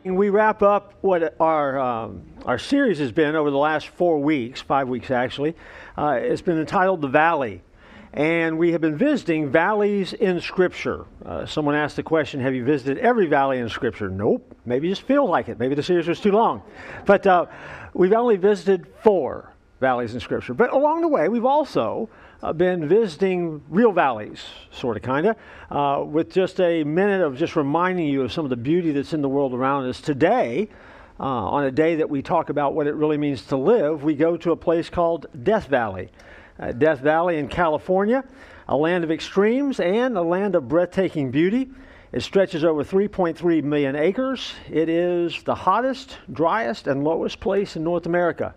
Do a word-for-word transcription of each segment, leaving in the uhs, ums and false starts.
We wrap up what our um, our series has been over the last four weeks, five weeks actually. Uh, it's been entitled The Valley, and we have been visiting valleys in Scripture. Uh, someone asked the question, have you visited every valley in Scripture? Nope. Maybe you just feel like it. Maybe the series was too long. But uh, we've only visited four valleys in Scripture. But along the way, we've also uh, been visiting real valleys, sort of, kind of, uh, with just a minute of just reminding you of some of the beauty that's in the world around us. Today, uh, on a day that we talk about what it really means to live, we go to a place called Death Valley. Uh, Death Valley in California, a land of extremes and a land of breathtaking beauty. It stretches over three point three million acres. It is the hottest, driest, and lowest place in North America.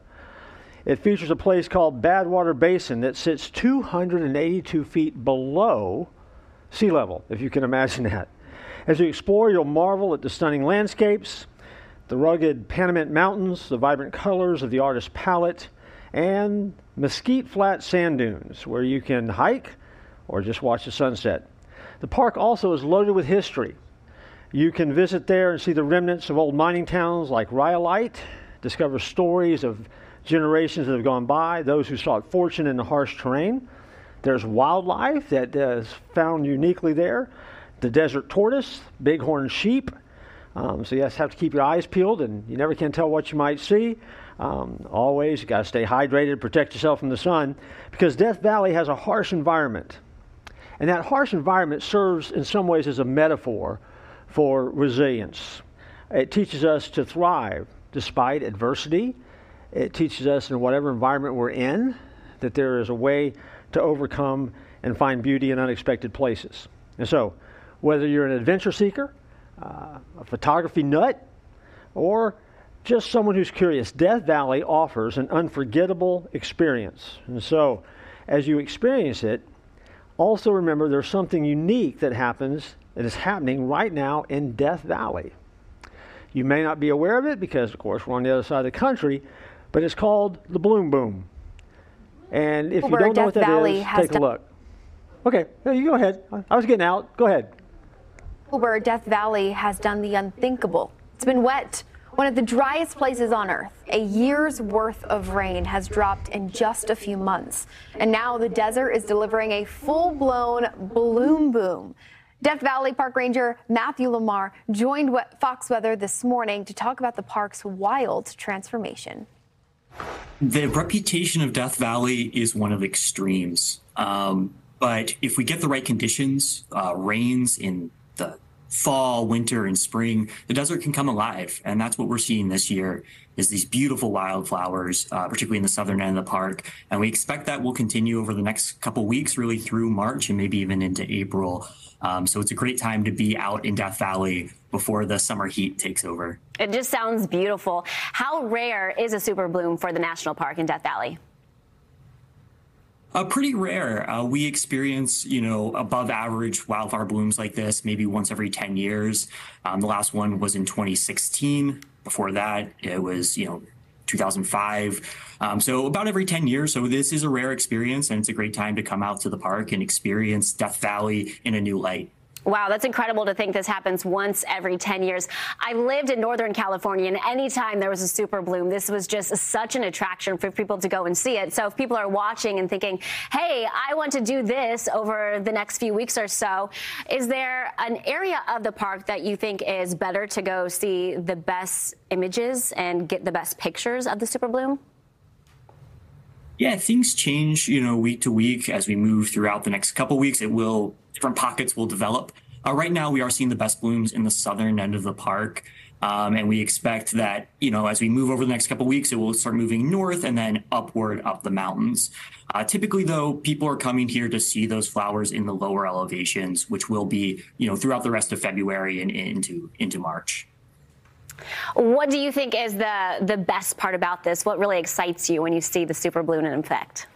It features a place called Badwater Basin that sits two hundred eighty-two feet below sea level, if you can imagine that. As you explore, you'll marvel at the stunning landscapes, the rugged Panamint Mountains, the vibrant colors of the artist's palette, and Mesquite Flat sand dunes, where you can hike or just watch the sunset. The park also is loaded with history. You can visit there and see the remnants of old mining towns like Rhyolite, discover stories of generations that have gone by, those who sought fortune in the harsh terrain. There's wildlife that is found uniquely there. The desert tortoise, bighorn sheep. Um, so you just have to keep your eyes peeled, and you never can tell what you might see. Um, always, you got to stay hydrated, protect yourself from the sun, because Death Valley has a harsh environment. And that harsh environment serves in some ways as a metaphor for resilience. It teaches us to thrive despite adversity. It teaches us in whatever environment we're in that there is a way to overcome and find beauty in unexpected places. And so, whether you're an adventure seeker, uh, a photography nut, or just someone who's curious, Death Valley offers an unforgettable experience. And so, as you experience it, also remember there's something unique that happens, that is happening right now in Death Valley. You may not be aware of it because, of course, we're on the other side of the country, but it's called the Bloom Boom. And if you don't know Death what that Valley is, take a look. Okay, no, you go ahead. I was getting out. Go ahead. Where Death Valley has done the unthinkable. It's been wet, one of the driest places on Earth. A year's worth of rain has dropped in just a few months. And now the desert is delivering a full-blown bloom boom. Death Valley Park Ranger Matthew Lamar joined Fox Weather this morning to talk about the park's wild transformation. The reputation of Death Valley is one of extremes. Um, but if we get the right conditions, uh, rains in the fall, winter, and spring, the desert can come alive. And that's what we're seeing this year is these beautiful wildflowers, uh, particularly in the southern end of the park. And we expect that will continue over the next couple weeks, really through March and maybe even into April. Um, so it's a great time to be out in Death Valley before the summer heat takes over. It just sounds beautiful. How rare is a super bloom for the national park in Death Valley? Uh, pretty rare. Uh, we experience, you know, above average wildflower blooms like this maybe once every ten years. Um, the last one was in twenty sixteen. Before that, it was, you know, two thousand five. Um, so about every ten years. So this is a rare experience, and it's a great time to come out to the park and experience Death Valley in a new light. Wow, that's incredible to think this happens once every ten years. I lived in Northern California, and anytime there was a super bloom, this was just such an attraction for people to go and see it. So if people are watching and thinking, hey, I want to do this over the next few weeks or so, is there an area of the park that you think is better to go see the best images and get the best pictures of the super bloom? Yeah, things change, you know, week to week as we move throughout the next couple weeks. It will, different pockets will develop. Uh, right now, we are seeing the best blooms in the southern end of the park. Um, and we expect that, you know, as we move over the next couple weeks, it will start moving north and then upward up the mountains. Uh, typically, though, people are coming here to see those flowers in the lower elevations, which will be, you know, throughout the rest of February and into into March. What do you think is the, the best part about this? What really excites you when you see the super bloom in effect?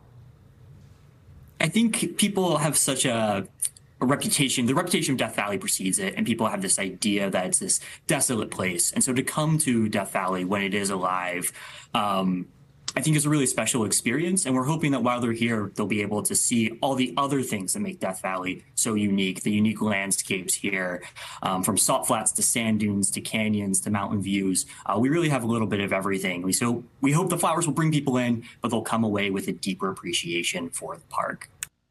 I think people have such a, a reputation. The reputation of Death Valley precedes it, and people have this idea that it's this desolate place. And so to come to Death Valley when it is alive, um, I think is a really special experience. And we're hoping that while they're here, they'll be able to see all the other things that make Death Valley so unique, the unique landscapes here, um, from salt flats to sand dunes to canyons to mountain views. Uh, we really have a little bit of everything. We, so we hope the flowers will bring people in, but they'll come away with a deeper appreciation for the park.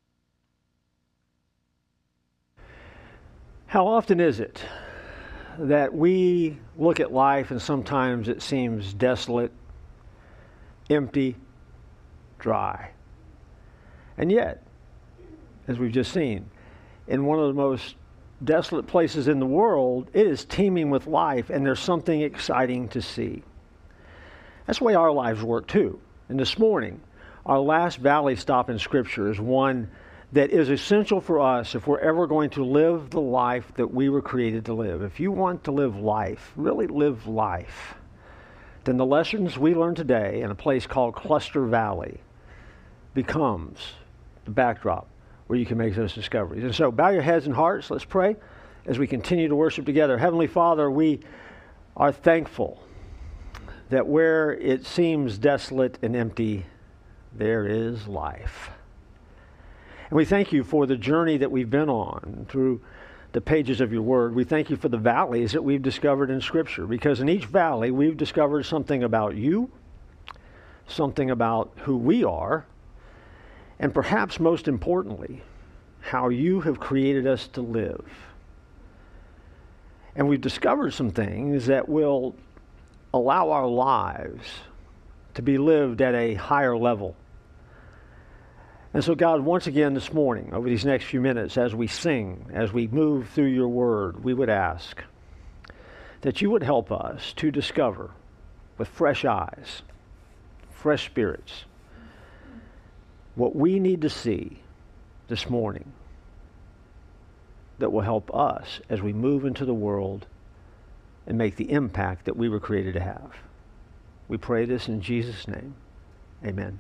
How often is it that we look at life and sometimes it seems desolate, empty, dry? And yet, as we've just seen, in one of the most desolate places in the world, it is teeming with life, and there's something exciting to see. That's the way our lives work too. And this morning, our last valley stop in Scripture is one that is essential for us if we're ever going to live the life that we were created to live. If you want to live life, really live life, then the lessons we learn today in a place called Cluster Valley becomes the backdrop where you can make those discoveries. And so bow your heads and hearts. Let's pray as we continue to worship together. Heavenly Father, we are thankful that where it seems desolate and empty, there is life. And we thank you for the journey that we've been on through the pages of your word. We thank you for the valleys that we've discovered in Scripture, because in each valley we've discovered something about you, something about who we are, and perhaps most importantly, how you have created us to live. And we've discovered some things that will allow our lives to be lived at a higher level. And so, God, once again this morning, over these next few minutes, as we sing, as we move through your word, we would ask that you would help us to discover with fresh eyes, fresh spirits, what we need to see this morning that will help us as we move into the world and make the impact that we were created to have. We pray this in Jesus' name. Amen.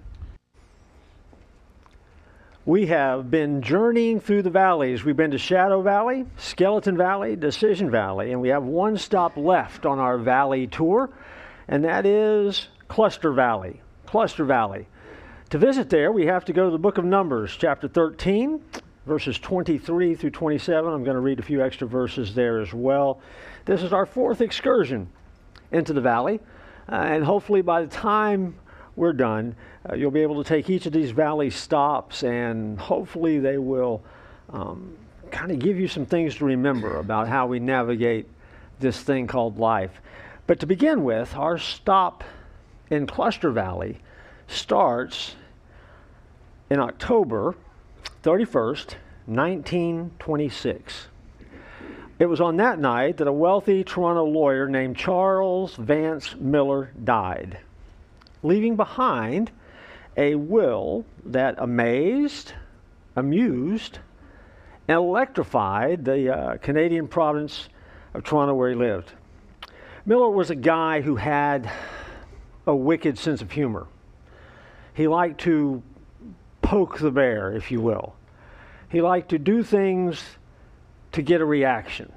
We have been journeying through the valleys. We've been to Shadow Valley, Skeleton Valley, Decision Valley, and we have one stop left on our valley tour, and that is Cluster Valley. Cluster Valley. To visit there, we have to go to the book of Numbers, chapter thirteen, verses twenty-three through twenty-seven. I'm going to read a few extra verses there as well. This is our fourth excursion into the valley, uh, and hopefully by the time we're done, uh, you'll be able to take each of these valley stops, and hopefully they will um, kind of give you some things to remember about how we navigate this thing called life. But to begin with, our stop in Cluster Valley starts in October thirty-first, nineteen twenty-six. It was on that night that a wealthy Toronto lawyer named Charles Vance Miller died, leaving behind a will that amazed, amused, and electrified the uh, Canadian province of Toronto where he lived. Miller was a guy who had a wicked sense of humor. He liked to poke the bear, if you will. He liked to do things to get a reaction.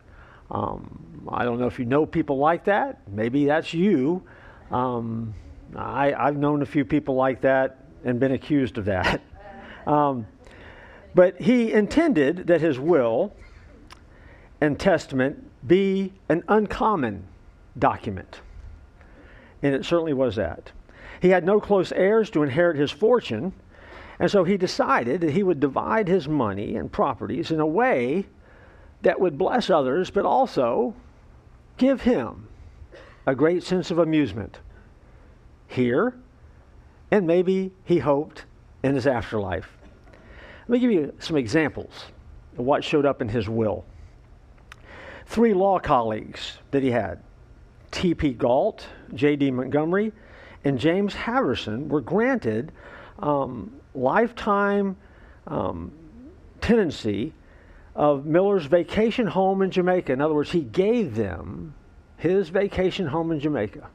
Um, I don't know if you know people like that. Maybe that's you. Um, I, I've known a few people like that and been accused of that. um, but he intended that his will and testament be an uncommon document. And it certainly was that. He had no close heirs to inherit his fortune, and so he decided that he would divide his money and properties in a way that would bless others, but also give him a great sense of amusement here, and maybe he hoped in his afterlife. Let me give you some examples of what showed up in his will. Three law colleagues that he had, T P Galt, J D Montgomery, and James Haverson, were granted um, lifetime um, tenancy of Miller's vacation home in Jamaica. In other words, he gave them his vacation home in Jamaica.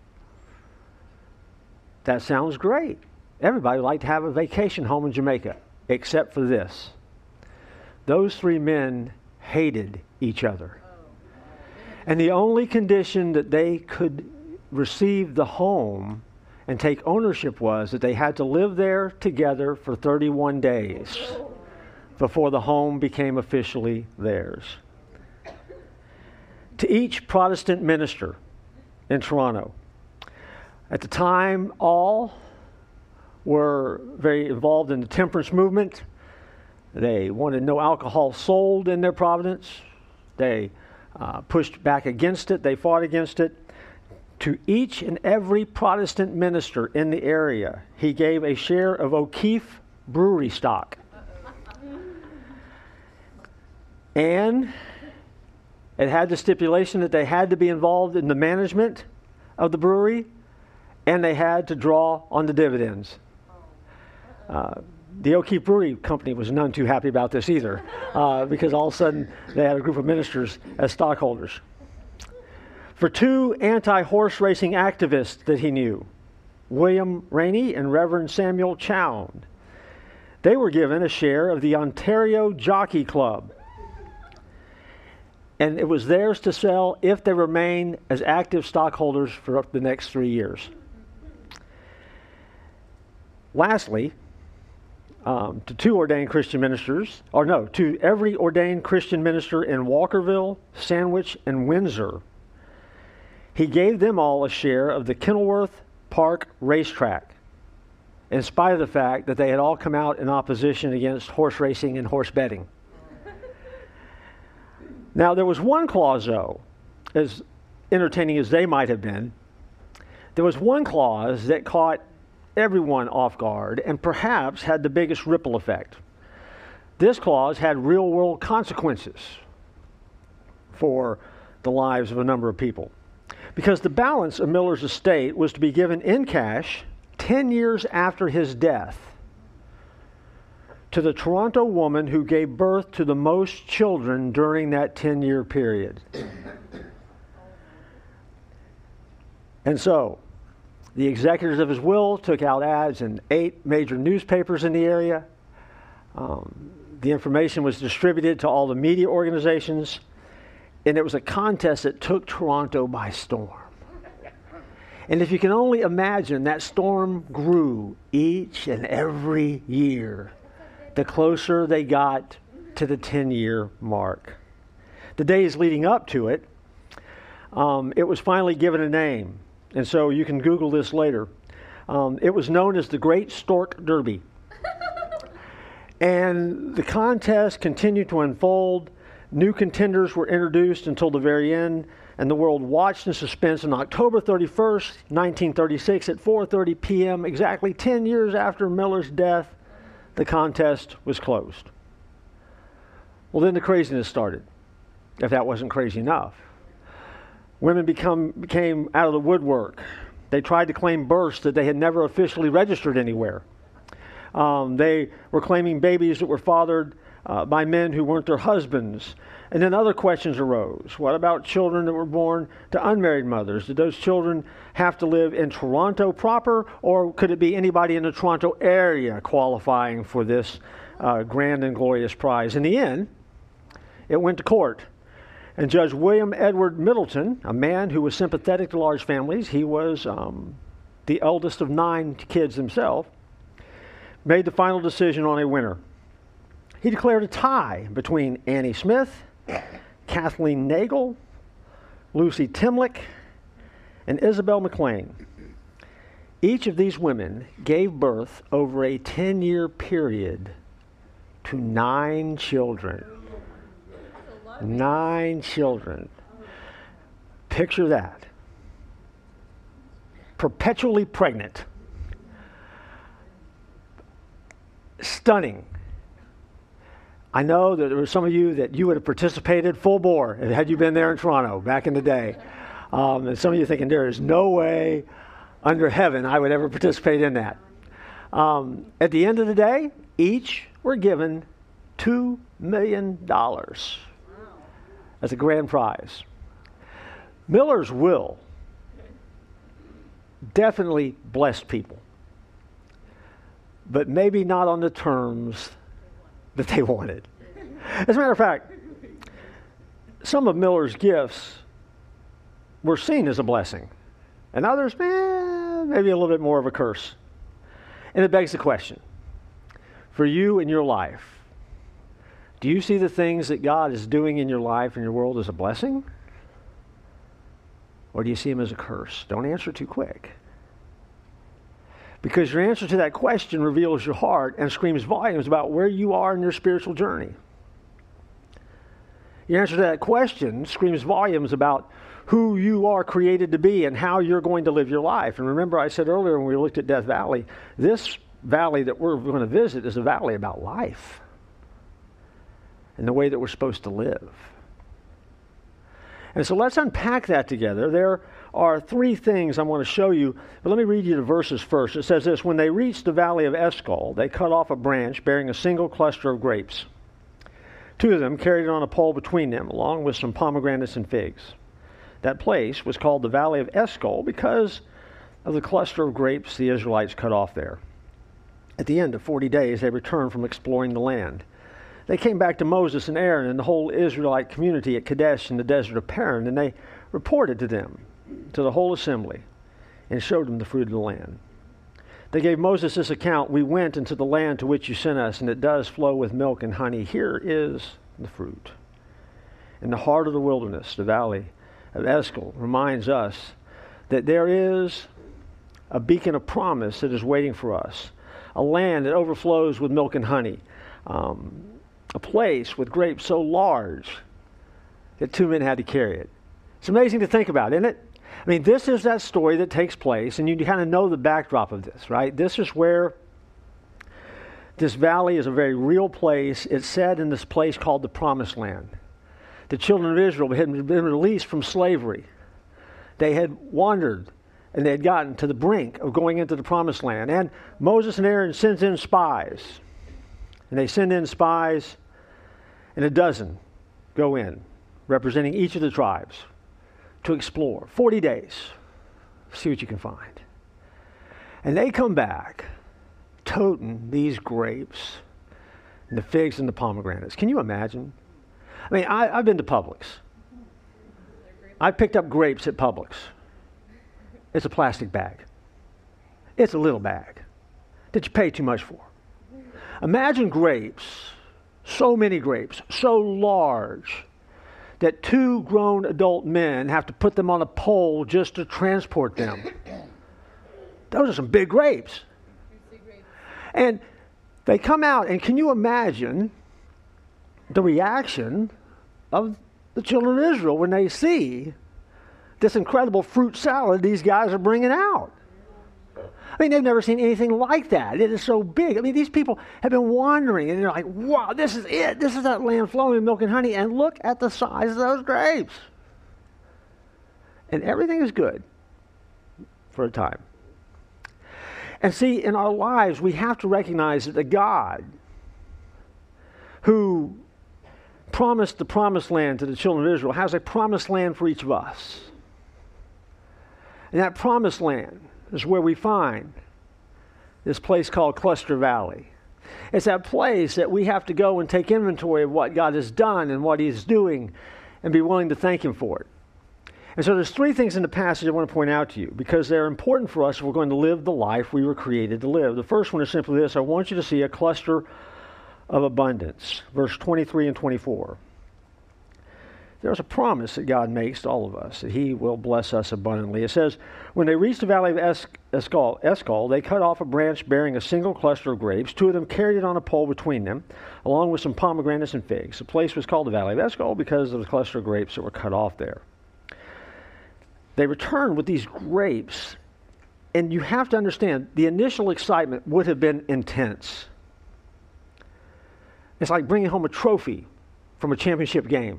That sounds great. Everybody would like to have a vacation home in Jamaica, except for this. Those three men hated each other. And the only condition that they could receive the home and take ownership was that they had to live there together for thirty-one days before the home became officially theirs. To each Protestant minister in Toronto, at the time, all were very involved in the temperance movement. They wanted no alcohol sold in their province. They uh, pushed back against it. They fought against it. To each and every Protestant minister in the area, he gave a share of O'Keefe brewery stock. And it had the stipulation that they had to be involved in the management of the brewery, and they had to draw on the dividends. Uh, the O'Keefe Brewery Company was none too happy about this either, uh, because all of a sudden they had a group of ministers as stockholders. For two anti-horse racing activists that he knew, William Rainey and Reverend Samuel Chown, they were given a share of the Ontario Jockey Club. And it was theirs to sell if they remained as active stockholders for up the next three years. Lastly, um, to two ordained Christian ministers, or no, to every ordained Christian minister in Walkerville, Sandwich, and Windsor, he gave them all a share of the Kenilworth Park racetrack, in spite of the fact that they had all come out in opposition against horse racing and horse betting. Now, there was one clause, though, as entertaining as they might have been, there was one clause that caught everyone off guard and perhaps had the biggest ripple effect. This clause had real-world consequences for the lives of a number of people, because the balance of Miller's estate was to be given in cash ten years after his death to the Toronto woman who gave birth to the most children during that ten-year period. And so, the executors of his will took out ads in eight major newspapers in the area. Um, the information was distributed to all the media organizations, and it was a contest that took Toronto by storm. And if you can only imagine, that storm grew each and every year, the closer they got to the ten-year mark. The days leading up to it, um, it was finally given a name. And so you can Google this later. Um, it was known as the Great Stork Derby. And the contest continued to unfold. New contenders were introduced until the very end, and the world watched in suspense on October thirty-first, nineteen thirty-six at four thirty p.m., exactly ten years after Miller's death. The contest was closed. Well, then the craziness started, if that wasn't crazy enough. Women become, became out of the woodwork. They tried to claim births that they had never officially registered anywhere. Um, they were claiming babies that were fathered uh, by men who weren't their husbands. And then other questions arose. What about children that were born to unmarried mothers? Did those children have to live in Toronto proper, or could it be anybody in the Toronto area qualifying for this uh, grand and glorious prize? In the end, it went to court. And Judge William Edward Middleton, a man who was sympathetic to large families, he was um, the eldest of nine kids himself, made the final decision on a winner. He declared a tie between Annie Smith, Kathleen Nagel, Lucy Timlick, and Isabel McLean. Each of these women gave birth over a ten-year period to nine children. Nine children. Picture that. Perpetually pregnant. Stunning. I know that there were some of you that you would have participated full bore had you been there in Toronto back in the day. Um, and some of you thinking, there is no way under heaven I would ever participate in that. Um, at the end of the day, each were given two million dollars as a grand prize. Miller's will definitely blessed people, but maybe not on the terms that they wanted. As a matter of fact, some of Miller's gifts were seen as a blessing, and others, eh, uh, maybe a little bit more of a curse. And it begs the question, for you in your life, do you see the things that God is doing in your life and your world as a blessing? Or do you see them as a curse? Don't answer too quick. Because your answer to that question reveals your heart and screams volumes about where you are in your spiritual journey. Your answer to that question screams volumes about who you are created to be and how you're going to live your life. And remember, I said earlier when we looked at Death Valley, this valley that we're going to visit is a valley about life and the way that we're supposed to live. And so let's unpack that together. There are three things I want to show you, but let me read you the verses first. It says this: when they reached the valley of Eshcol, they cut off a branch bearing a single cluster of grapes. Two of them carried it on a pole between them, along with some pomegranates and figs. That place was called the Valley of Eshcol because of the cluster of grapes the Israelites cut off there. At the end of forty days, they returned from exploring the land. They came back to Moses and Aaron and the whole Israelite community at Kadesh in the desert of Paran, and they reported to them, to the whole assembly, and showed them the fruit of the land. They gave Moses this account: we went into the land to which you sent us, and it does flow with milk and honey. Here is the fruit. In the heart of the wilderness, the valley of Eshcol reminds us that there is a beacon of promise that is waiting for us, a land that overflows with milk and honey, um, a place with grapes so large that two men had to carry it. It's amazing to think about, isn't it? I mean, this is that story that takes place, and you kind of know the backdrop of this, right? This is where this valley is a very real place. It's said in this place called the Promised Land. The children of Israel had been released from slavery. They had wandered, and they had gotten to the brink of going into the Promised Land. And Moses and Aaron sends in spies. And they send in spies, and a dozen go in, representing each of the tribes, to explore. forty days. See what you can find. And they come back toting these grapes and the figs and the pomegranates. Can you imagine? I mean, I, I've been to Publix. I picked up grapes at Publix. It's a plastic bag. It's a little bag that you pay too much for. Imagine grapes, so many grapes, so large that two grown adult men have to put them on a pole just to transport them. Those are some big grapes. And they come out, and can you imagine the reaction of the children of Israel when they see this incredible fruit salad these guys are bringing out? I mean, they've never seen anything like that. It is so big. I mean, these people have been wandering, and they're like, wow, this is it. This is that land flowing with milk and honey, and look at the size of those grapes. And everything is good for a time. And see, in our lives, we have to recognize that the God who promised the promised land to the children of Israel has a promised land for each of us. And that promised land is where we find this place called Cluster Valley. It's that place that we have to go and take inventory of what God has done and what He's doing and be willing to thank Him for it. And so there's three things in the passage I want to point out to you because they're important for us if we're going to live the life we were created to live. The first one is simply this: I want you to see a cluster of abundance. Verse twenty-three and twenty-four. There's a promise that God makes to all of us, that He will bless us abundantly. It says, when they reached the valley of es- Eshcol, Eshcol, they cut off a branch bearing a single cluster of grapes. Two of them carried it on a pole between them, along with some pomegranates and figs. The place was called the Valley of Eshcol because of the cluster of grapes that were cut off there. They returned with these grapes, and you have to understand, the initial excitement would have been intense. It's like bringing home a trophy from a championship game.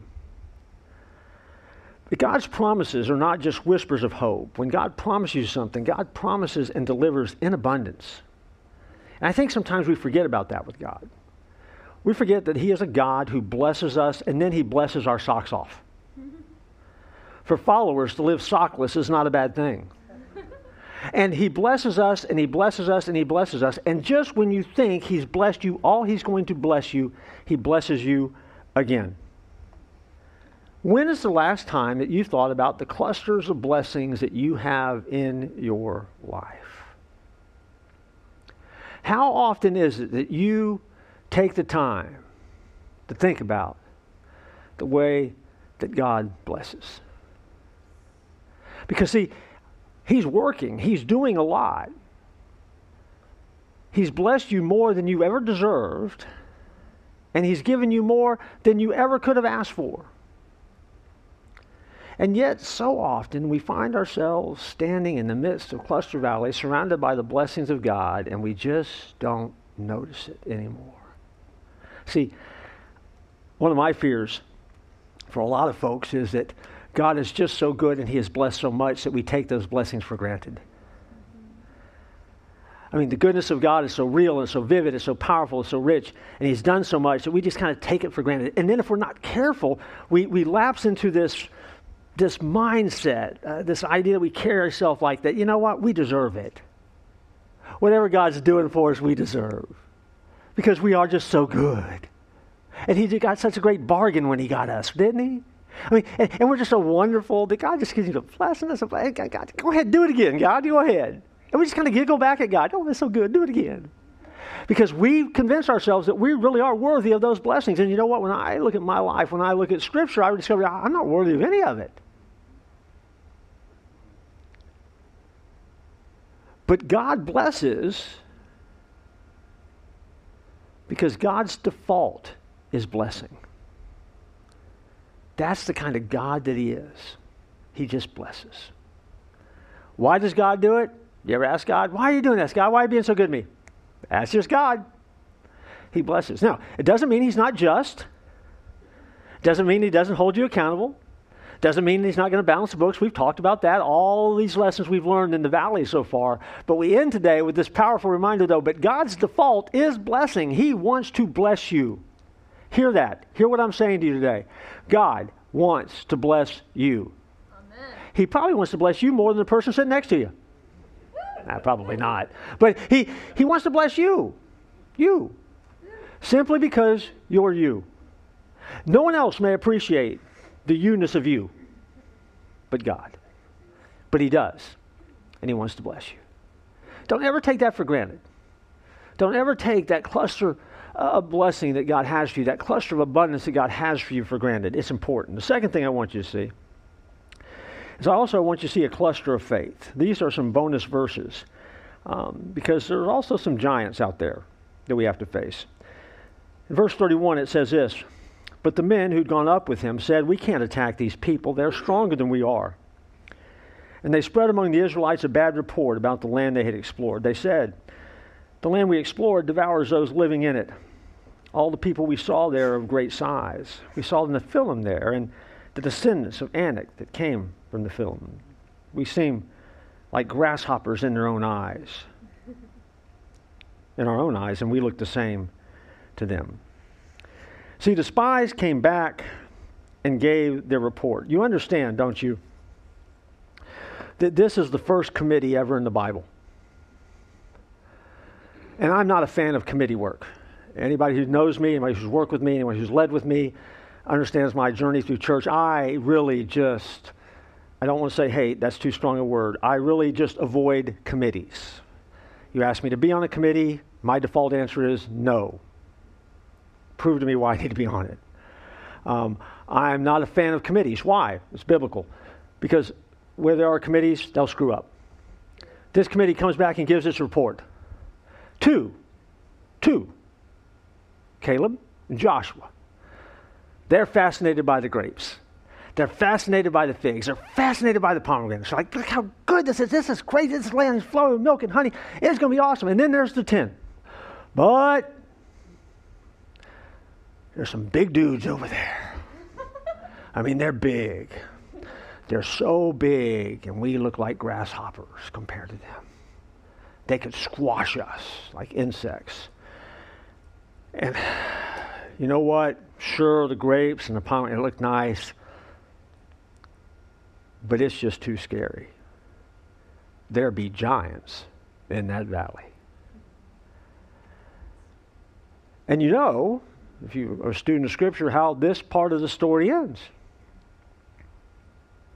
But God's promises are not just whispers of hope. When God promises you something, God promises and delivers in abundance. And I think sometimes we forget about that with God. We forget that He is a God who blesses us, and then He blesses our socks off. For followers, to live sockless is not a bad thing. And He blesses us, and He blesses us, and He blesses us. And just when you think He's blessed you, all He's going to bless you, He blesses you again. When is the last time that you thought about the clusters of blessings that you have in your life? How often is it that you take the time to think about the way that God blesses? Because see, He's working. He's doing a lot. He's blessed you more than you ever deserved, and He's given you more than you ever could have asked for. And yet, so often, we find ourselves standing in the midst of Cluster Valley, surrounded by the blessings of God, and we just don't notice it anymore. See, one of my fears for a lot of folks is that God is just so good and He has blessed so much that we take those blessings for granted. I mean, the goodness of God is so real and so vivid and so powerful and so rich, and He's done so much that we just kind of take it for granted. And then if we're not careful, we, we lapse into this, this mindset, uh, this idea that we carry ourselves like that. You know what? We deserve it. Whatever God's doing for us, we deserve. Because we are just so good. And He got such a great bargain when He got us, didn't He? I mean, and, and we're just so wonderful that God just gives you the blessing. Us. God, God, go ahead, do it again, God, go ahead. And we just kind of giggle back at God. Oh, that's so good, do it again. Because we convince ourselves that we really are worthy of those blessings. And you know what? When I look at my life, when I look at Scripture, I discover I'm not worthy of any of it. But God blesses because God's default is blessing. That's the kind of God that He is. He just blesses. Why does God do it? You ever ask God, why are you doing this, God? Why are you being so good to me? That's just God. He blesses. Now, it doesn't mean He's not just. It doesn't mean He doesn't hold you accountable. Doesn't mean He's not going to balance the books. We've talked about that. All these lessons we've learned in the valley so far. But we end today with this powerful reminder, though, but God's default is blessing. He wants to bless you. Hear that. Hear what I'm saying to you today. God wants to bless you. Amen. He probably wants to bless you more than the person sitting next to you. Nah, probably not. But he, he wants to bless you. You. Simply because you're you. No one else may appreciate the you-ness of you but God. But He does. And He wants to bless you. Don't ever take that for granted. Don't ever take that cluster of blessing that God has for you, that cluster of abundance that God has for you for granted. It's important. The second thing I want you to see is I also want you to see a cluster of faith. These are some bonus verses um, because there's also some giants out there that we have to face. In verse thirty-one it says this, but the men who'd gone up with him said, we can't attack these people. They're stronger than we are. And they spread among the Israelites a bad report about the land they had explored. They said, the land we explored devours those living in it. All the people we saw there are of great size. We saw the Nephilim there and the descendants of Anak that came from the Nephilim. We seem like grasshoppers in their own eyes. In our own eyes, and we look the same to them. See, the spies came back and gave their report. You understand, don't you, that this is the first committee ever in the Bible. And I'm not a fan of committee work. Anybody who knows me, anybody who's worked with me, anyone who's led with me, understands my journey through church. I really just, I don't want to say hate, that's too strong a word. I really just avoid committees. You ask me to be on a committee, my default answer is no. Prove to me why I need to be on it. Um, I'm not a fan of committees. Why? It's biblical. Because where there are committees, they'll screw up. This committee comes back and gives its report. Two, two, Caleb and Joshua. They're fascinated by the grapes. They're fascinated by the figs. They're fascinated by the pomegranates. They're like, look how good this is. This is great. This land is flowing with milk and honey. It's going to be awesome. And then there's the ten. But there's some big dudes over there. I mean, they're big. They're so big, and we look like grasshoppers compared to them. They could squash us like insects. And you know what? Sure, the grapes and the pomegranate look nice, but it's just too scary. There be giants in that valley. And you know, if you are a student of Scripture, how this part of the story ends.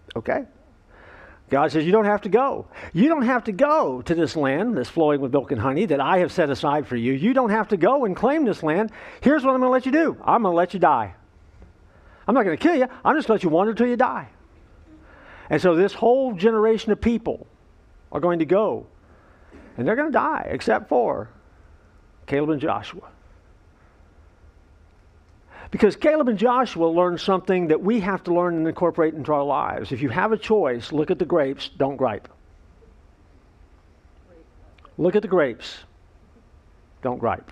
Okay? God says, you don't have to go. You don't have to go to this land that's flowing with milk and honey that I have set aside for you. You don't have to go and claim this land. Here's what I'm going to let you do. I'm going to let you die. I'm not going to kill you. I'm just going to let you wander till you die. And so this whole generation of people are going to go. And they're going to die, except for Caleb and Joshua. Because Caleb and Joshua learned something that we have to learn and incorporate into our lives. If you have a choice, look at the grapes, don't gripe. Look at the grapes, don't gripe.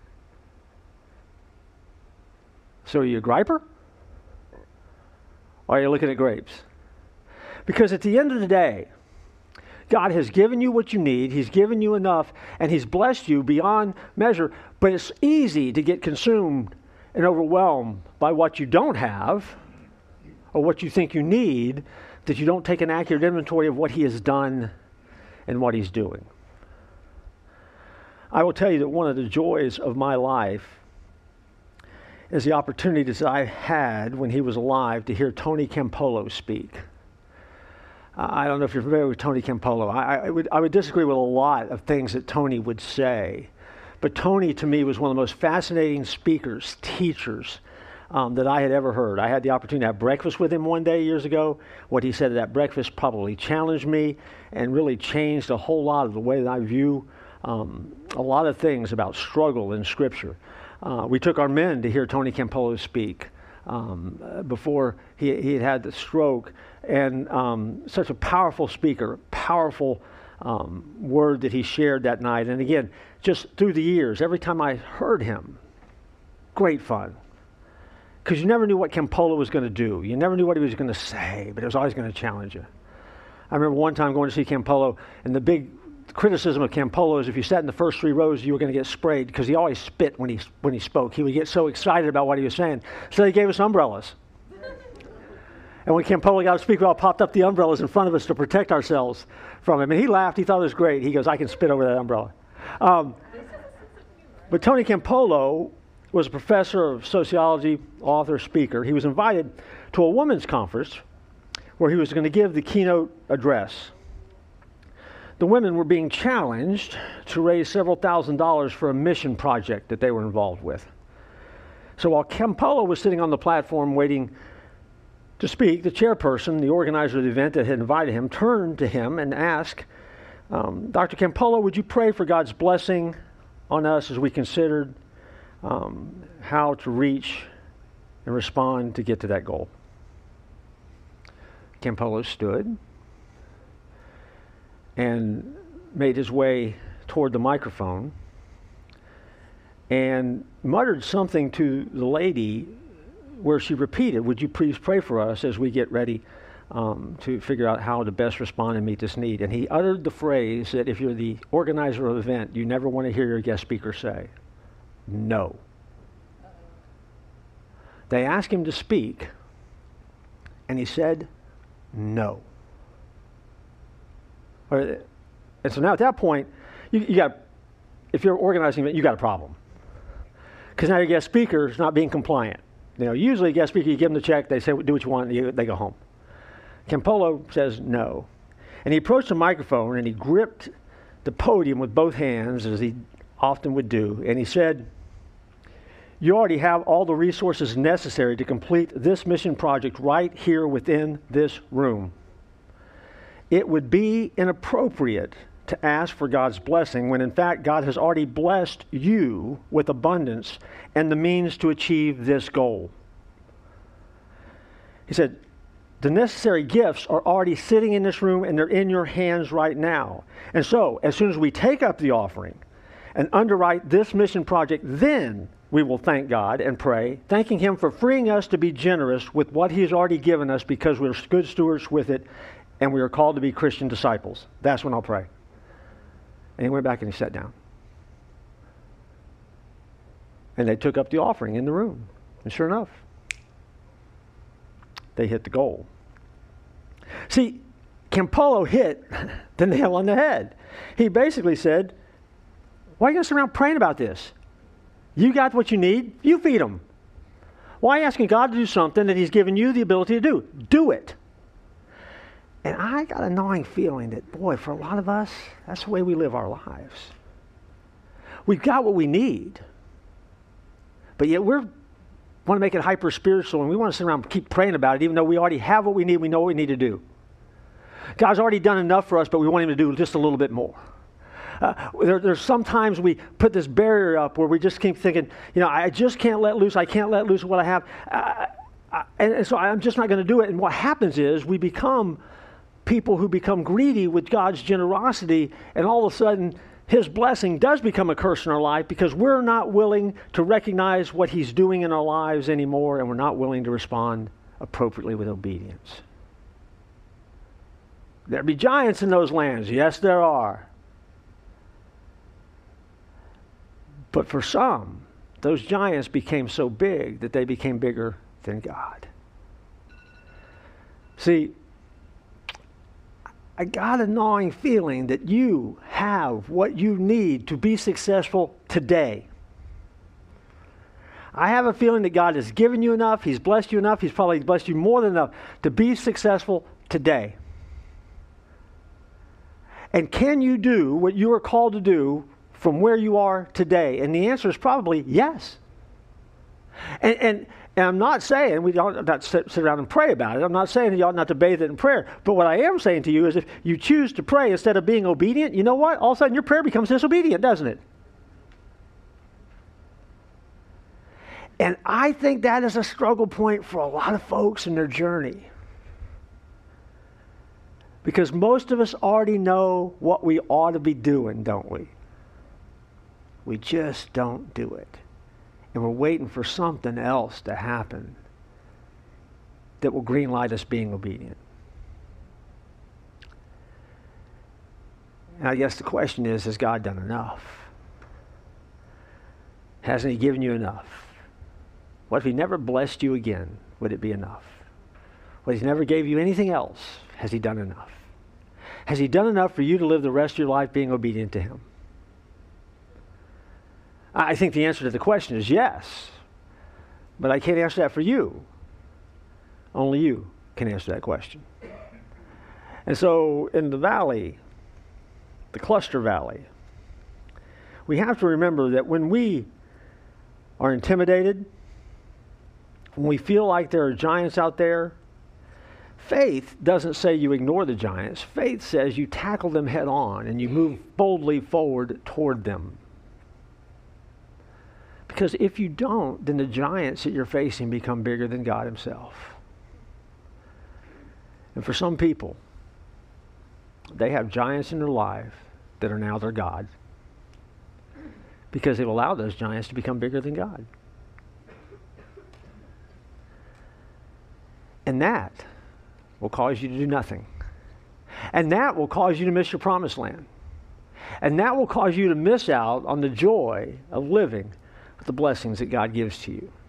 So are you a griper? Or are you looking at grapes? Because at the end of the day, God has given you what you need. He's given you enough, and He's blessed you beyond measure. But it's easy to get consumed and overwhelmed by what you don't have or what you think you need, that you don't take an accurate inventory of what He has done and what He's doing. I will tell you that one of the joys of my life is the opportunities that I had when he was alive to hear Tony Campolo speak. Uh, I don't know if you're familiar with Tony Campolo. I, I, would, I would disagree with a lot of things that Tony would say. But Tony, to me, was one of the most fascinating speakers, teachers um, that I had ever heard. I had the opportunity to have breakfast with him one day years ago. What he said at that breakfast probably challenged me and really changed a whole lot of the way that I view um, a lot of things about struggle in Scripture. Uh, we took our men to hear Tony Campolo speak um, before he, he had had the stroke. And um, such a powerful speaker, powerful um, word that he shared that night. And again, just through the years, every time I heard him, great fun. Because you never knew what Campolo was going to do. You never knew what he was going to say, but it was always going to challenge you. I remember one time going to see Campolo, and the big criticism of Campolo is if you sat in the first three rows, you were going to get sprayed because he always spit when he when he spoke. He would get so excited about what he was saying. So they gave us umbrellas. And when Campolo got to speak, we all popped up the umbrellas in front of us to protect ourselves from him. And he laughed. He thought it was great. He goes, I can spit over that umbrella. Um, but Tony Campolo was a professor of sociology, author, speaker. He was invited to a women's conference where he was going to give the keynote address. The women were being challenged to raise several thousand dollars for a mission project that they were involved with. So while Campolo was sitting on the platform waiting to speak, the chairperson, the organizer of the event that had invited him, turned to him and asked, um, Doctor Campolo, would you pray for God's blessing on us as we considered um, how to reach and respond to get to that goal? Campolo stood and made his way toward the microphone and muttered something to the lady where she repeated, would you please pray for us as we get ready um, to figure out how to best respond and meet this need. And he uttered the phrase that if you're the organizer of an event, you never want to hear your guest speaker say, no. They asked him to speak, and he said, no. And so now at that point, you, you got, if you're organizing an event, you got a problem. Because now your guest speaker is not being compliant. You know, usually a guest speaker, you give them the check, they say, do what you want, and you, they go home. Campolo says no. And he approached the microphone and he gripped the podium with both hands, as he often would do, and he said, you already have all the resources necessary to complete this mission project right here within this room. It would be inappropriate to ask for God's blessing when in fact God has already blessed you with abundance and the means to achieve this goal. He said, the necessary gifts are already sitting in this room and they're in your hands right now. And so, as soon as we take up the offering and underwrite this mission project, then we will thank God and pray, thanking Him for freeing us to be generous with what He has already given us because we're good stewards with it and we are called to be Christian disciples. That's when I'll pray. And he went back and he sat down. And they took up the offering in the room. And sure enough, they hit the goal. See, Campolo hit the nail on the head. He basically said, why are you going to sit around praying about this? You got what you need, you feed them. Why are you asking God to do something that He's given you the ability to do? Do it. And I got a gnawing feeling that, boy, for a lot of us, that's the way we live our lives. We've got what we need, but yet we're want to make it hyper spiritual, and we want to sit around and keep praying about it, even though we already have what we need. We know what we need to do. God's already done enough for us, but we want Him to do just a little bit more. Uh, there, there's sometimes we put this barrier up where we just keep thinking, you know, I just can't let loose. I can't let loose of what I have, uh, I, and, and so I'm just not going to do it. And what happens is we become people who become greedy with God's generosity, and all of a sudden His blessing does become a curse in our life because we're not willing to recognize what He's doing in our lives anymore, and we're not willing to respond appropriately with obedience. There be giants in those lands. Yes, there are. But for some, those giants became so big that they became bigger than God. See, I got a gnawing feeling that you have what you need to be successful today. I have a feeling that God has given you enough, He's blessed you enough, He's probably blessed you more than enough to be successful today. And can you do what you are called to do from where you are today? And the answer is probably yes. And, and, and I'm not saying we ought not sit, sit around and pray about it. I'm not saying you ought not to bathe it in prayer. But what I am saying to you is if you choose to pray instead of being obedient, you know what? All of a sudden your prayer becomes disobedient, doesn't it? And I think that is a struggle point for a lot of folks in their journey. Because most of us already know what we ought to be doing, don't we? We just don't do it. And we're waiting for something else to happen that will greenlight us being obedient. And I guess the question is, has God done enough? Hasn't He given you enough? What if He never blessed you again? Would it be enough? What if He never gave you anything else? Has He done enough? Has He done enough for you to live the rest of your life being obedient to Him? I think the answer to the question is yes. But I can't answer that for you. Only you can answer that question. And so in the valley, the cluster valley, we have to remember that when we are intimidated, when we feel like there are giants out there, faith doesn't say you ignore the giants. Faith says you tackle them head on and you move boldly forward toward them. Because if you don't, then the giants that you're facing become bigger than God Himself. And for some people, they have giants in their life that are now their God. Because they've allowed those giants to become bigger than God. And that will cause you to do nothing. And that will cause you to miss your promised land. And that will cause you to miss out on the joy of living with the blessings that God gives to you.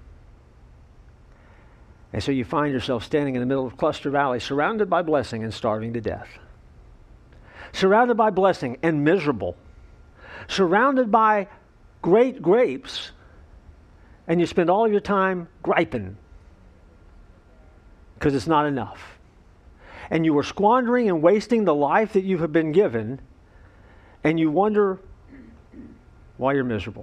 And so you find yourself standing in the middle of Cluster Valley, surrounded by blessing and starving to death. Surrounded by blessing and miserable. Surrounded by great grapes, and you spend all of your time griping because it's not enough. And you are squandering and wasting the life that you have been given, and you wonder why you're miserable.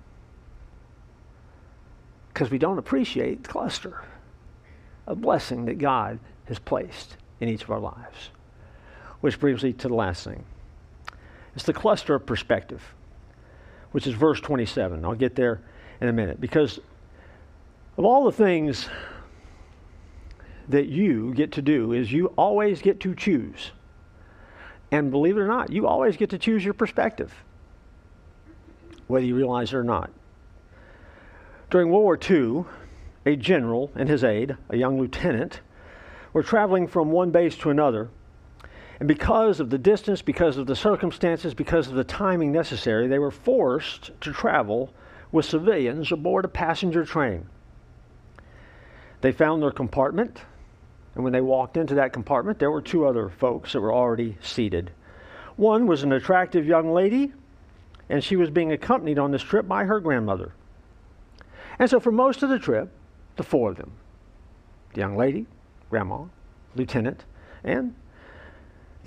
Because we don't appreciate the cluster of blessing that God has placed in each of our lives. Which brings me to the last thing. It's the cluster of perspective, which is verse twenty-seven. I'll get there in a minute. Because of all the things that you get to do is you always get to choose. And believe it or not, you always get to choose your perspective, whether you realize it or not. During World War Two, a general and his aide, a young lieutenant, were traveling from one base to another. And because of the distance, because of the circumstances, because of the timing necessary, they were forced to travel with civilians aboard a passenger train. They found their compartment, and when they walked into that compartment, there were two other folks that were already seated. One was an attractive young lady, and she was being accompanied on this trip by her grandmother. And so for most of the trip, the four of them, the young lady, grandma, lieutenant, and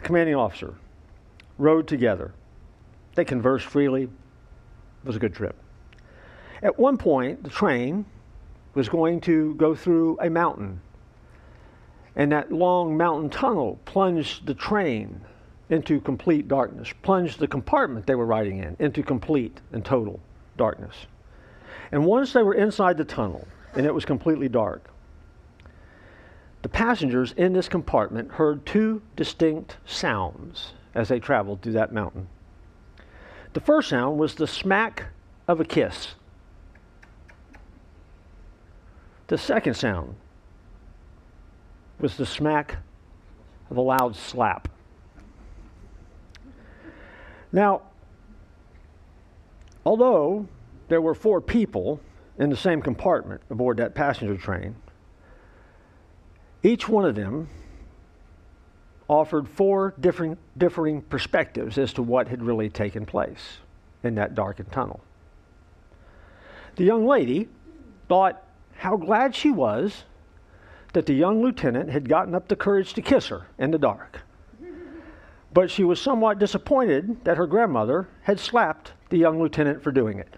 commanding officer rode together. They conversed freely. It was a good trip. At one point, the train was going to go through a mountain, and that long mountain tunnel plunged the train into complete darkness, plunged the compartment they were riding in into complete and total darkness. And once they were inside the tunnel, and it was completely dark, the passengers in this compartment heard two distinct sounds as they traveled through that mountain. The first sound was the smack of a kiss. The second sound was the smack of a loud slap. Now, although there were four people in the same compartment aboard that passenger train, each one of them offered four different differing perspectives as to what had really taken place in that darkened tunnel. The young lady thought how glad she was that the young lieutenant had gotten up the courage to kiss her in the dark. But she was somewhat disappointed that her grandmother had slapped the young lieutenant for doing it.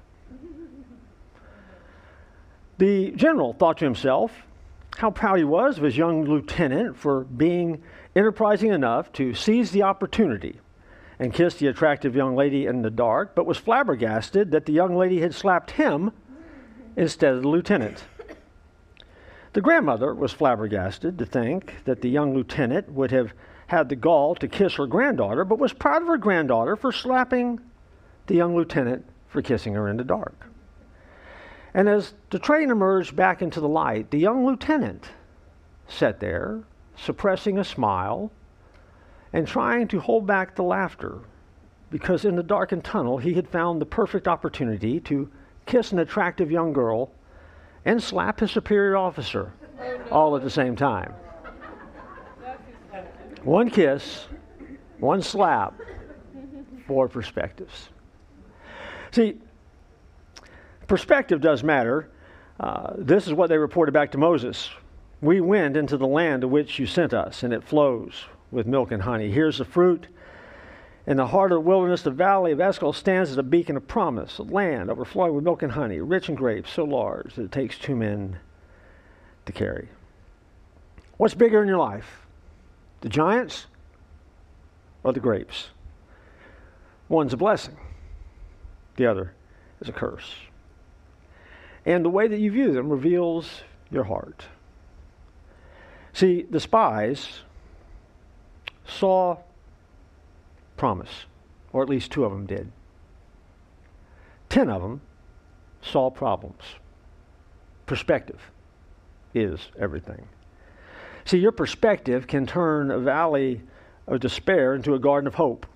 The general thought to himself how proud he was of his young lieutenant for being enterprising enough to seize the opportunity and kiss the attractive young lady in the dark, but was flabbergasted that the young lady had slapped him instead of the lieutenant. The grandmother was flabbergasted to think that the young lieutenant would have had the gall to kiss her granddaughter, but was proud of her granddaughter for slapping the young lieutenant for kissing her in the dark. And as the train emerged back into the light, the young lieutenant sat there, suppressing a smile and trying to hold back the laughter, because in the darkened tunnel he had found the perfect opportunity to kiss an attractive young girl and slap his superior officer all at the same time. One kiss, one slap, four perspectives. See, perspective does matter. Uh, this is what they reported back to Moses. We went into the land to which you sent us, and it flows with milk and honey. Here's the fruit. In the heart of the wilderness, the valley of Eshcol stands as a beacon of promise, a land overflowing with milk and honey, rich in grapes, so large that it takes two men to carry. What's bigger in your life? The giants or the grapes? One's a blessing. The other is a curse. And the way that you view them reveals your heart. See, the spies saw promise, or at least two of them did. Ten of them saw problems. Perspective is everything. See, your perspective can turn a valley of despair into a garden of hope.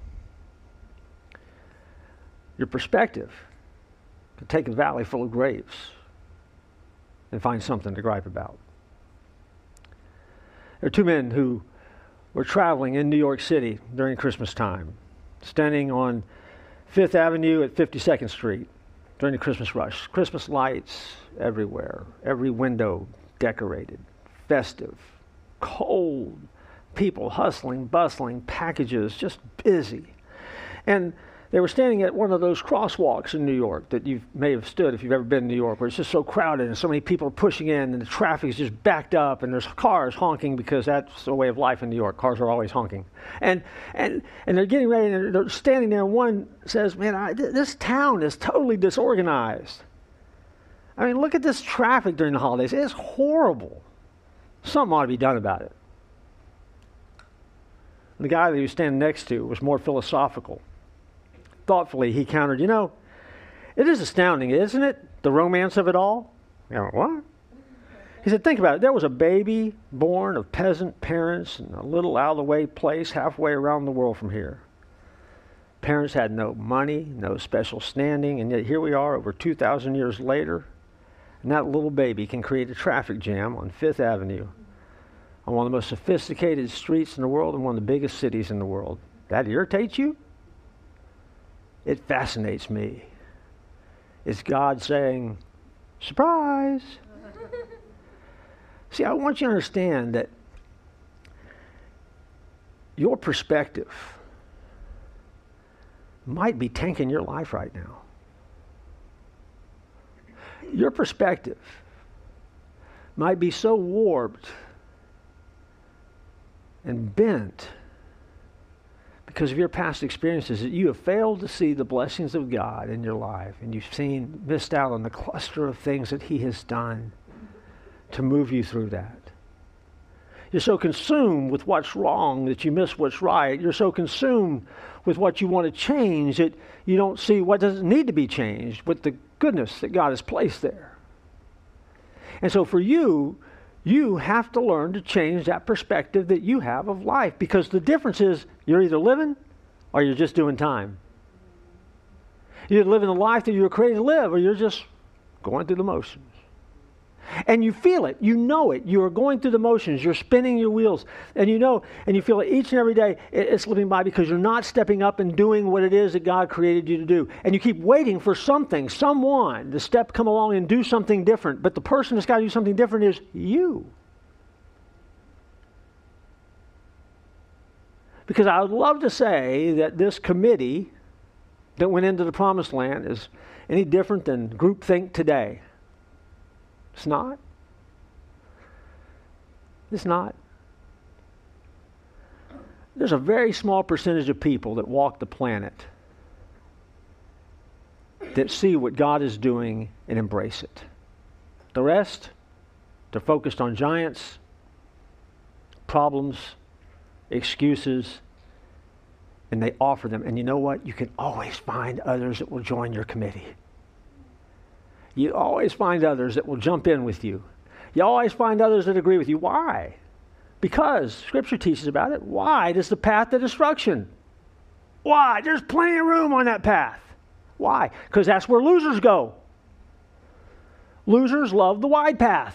Your perspective can take a valley full of grapes and find something to gripe about. There are two men who were traveling in New York City during Christmas time, standing on Fifth Avenue at fifty-second Street during the Christmas rush. Christmas lights everywhere, every window decorated, festive, cold, people hustling, bustling, packages, just busy. And they were standing at one of those crosswalks in New York that you may have stood if you've ever been in New York, where it's just so crowded and so many people are pushing in and the traffic is just backed up and there's cars honking, because that's the way of life in New York. Cars are always honking. And and and they're getting ready and they're standing there, and one says, man, I, th- this town is totally disorganized. I mean, look at this traffic during the holidays. It's horrible. Something ought to be done about it. The guy that he was standing next to was more philosophical. Thoughtfully, he countered, you know, it is astounding, isn't it? The romance of it all. I went, what? He said, think about it. There was a baby born of peasant parents in a little out-of-the-way place halfway around the world from here. Parents had no money, no special standing, and yet here we are over two thousand years later, and that little baby can create a traffic jam on Fifth Avenue, on one of the most sophisticated streets in the world and one of the biggest cities in the world. That irritates you? It fascinates me. It's God saying, surprise. See, I want you to understand that your perspective might be tanking your life right now. Your perspective might be so warped and bent because of your past experiences that you have failed to see the blessings of God in your life, and you've seen, missed out on the cluster of things that He has done to move you through that. You're so consumed with what's wrong that you miss what's right. You're so consumed with what you want to change that you don't see what doesn't need to be changed with the goodness that God has placed there. And so for you, you have to learn to change that perspective that you have of life, because the difference is you're either living or you're just doing time. You're living the life that you were created to live, or you're just going through the motions. And you feel it, you know it, you are going through the motions, you're spinning your wheels, and you know, and you feel it each and every day, it's slipping by because you're not stepping up and doing what it is that God created you to do. And you keep waiting for something, someone to step, come along and do something different, but the person that's got to do something different is you. Because I would love to say that this committee that went into the Promised Land is any different than groupthink today. It's not. It's not. There's a very small percentage of people that walk the planet that see what God is doing and embrace it. The rest, they're focused on giants, problems, excuses, and they offer them. And you know what? You can always find others that will join your committee. You always find others that will jump in with you. You always find others that agree with you. Why? Because Scripture teaches about it. Wide is the path to destruction. Why? There's plenty of room on that path. Why? Because that's where losers go. Losers love the wide path.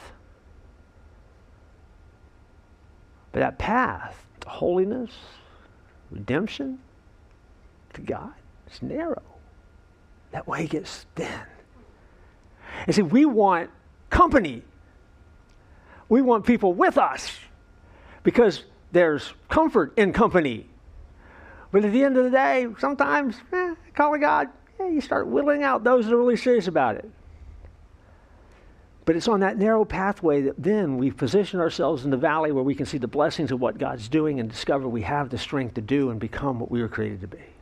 But that path to holiness, redemption, to God, is narrow. That way gets thin. And see, we want company. We want people with us because there's comfort in company. But at the end of the day, sometimes, eh, calling God, eh, you start whittling out those that are really serious about it. But it's on that narrow pathway that then we position ourselves in the valley where we can see the blessings of what God's doing and discover we have the strength to do and become what we were created to be.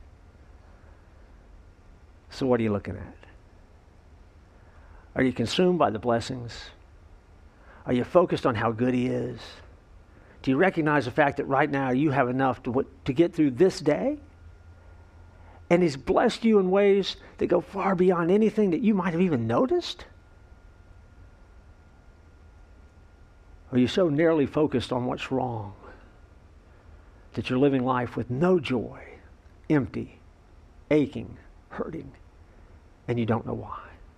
So what are you looking at? Are you consumed by the blessings? Are you focused on how good He is? Do you recognize the fact that right now you have enough to, to get through this day? And He's blessed you in ways that go far beyond anything that you might have even noticed? Or are you so narrowly focused on what's wrong that you're living life with no joy, empty, aching, hurting, and you don't know why?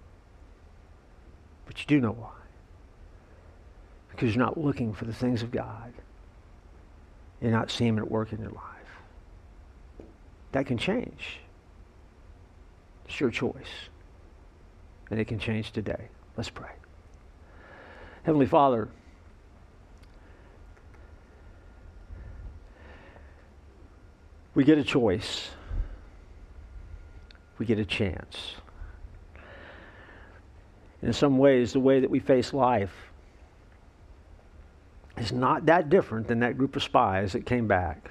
But you do know why. Because you're not looking for the things of God. You're not seeing Him at work in your life. That can change. It's your choice. And it can change today. Let's pray. Heavenly Father, we get a choice. We get a chance. In some ways, the way that we face life is not that different than that group of spies that came back.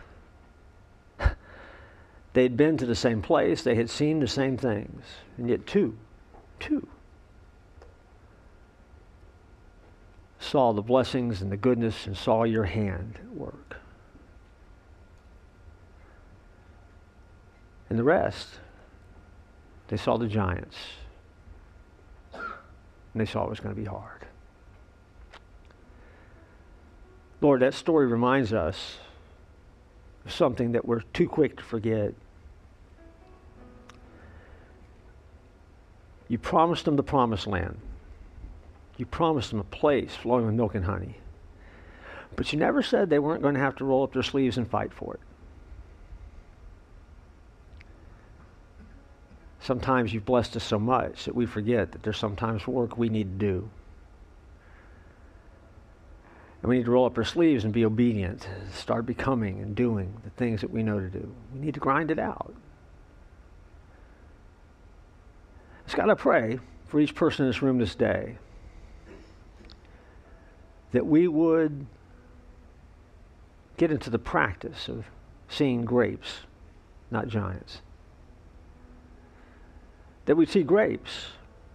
They had been to the same place. They had seen the same things. And yet two, two, saw the blessings and the goodness and saw your hand at work. And the rest, they saw the giants. And they saw it was going to be hard. Lord, that story reminds us of something that we're too quick to forget. You promised them the promised land. You promised them a place flowing with milk and honey. But you never said they weren't going to have to roll up their sleeves and fight for it. Sometimes you've blessed us so much that we forget that there's sometimes work we need to do. And we need to roll up our sleeves and be obedient, start becoming and doing the things that we know to do. We need to grind it out. So God, I pray for each person in this room this day that we would get into the practice of seeing grapes, not giants. That we'd see grapes,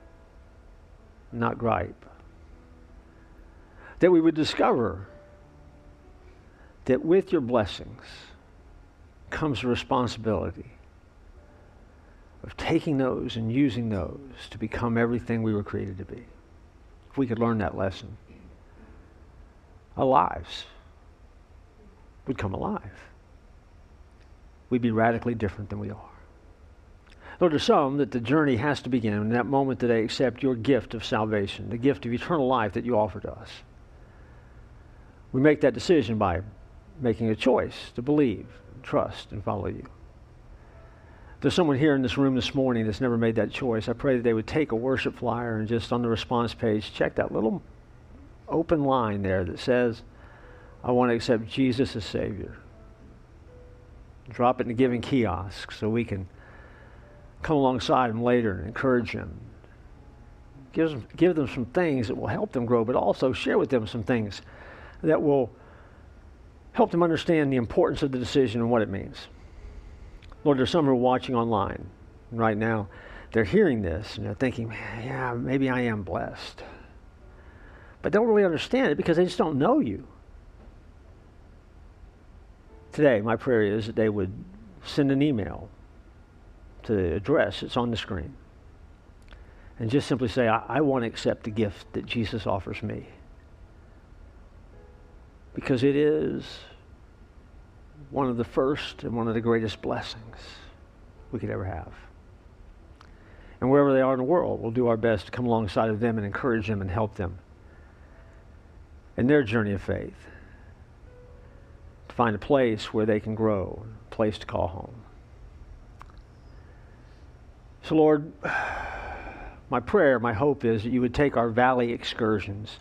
not gripe. That we would discover that with your blessings comes the responsibility of taking those and using those to become everything we were created to be. If we could learn that lesson, our lives would come alive. We'd be radically different than we are. Lord, there's some that the journey has to begin in that moment that they accept your gift of salvation, the gift of eternal life that you offer to us. We make that decision by making a choice to believe, trust, and follow you. There's someone here in this room this morning that's never made that choice. I pray that they would take a worship flyer and just on the response page, check that little open line there that says, I want to accept Jesus as Savior. Drop it in the giving kiosk so we can come alongside them later and encourage them. Give them, give them some things that will help them grow, but also share with them some things that will help them understand the importance of the decision and what it means. Lord, there's some who are watching online right now. They're hearing this and they're thinking, yeah, maybe I am blessed. But they don't really understand it because they just don't know you. Today, my prayer is that they would send an email to the address that's on the screen and just simply say, I, I want to accept the gift that Jesus offers me. Because it is one of the first and one of the greatest blessings we could ever have. And wherever they are in the world, we'll do our best to come alongside of them and encourage them and help them in their journey of faith to find a place where they can grow, a place to call home. So Lord, my prayer, my hope is that you would take our valley excursions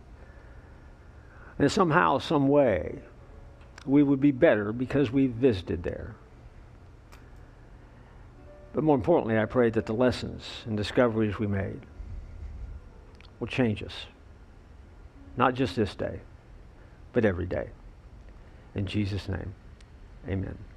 and somehow, some way, we would be better because we visited there. But more importantly, I pray that the lessons and discoveries we made will change us. Not just this day, but every day. In Jesus' name, amen.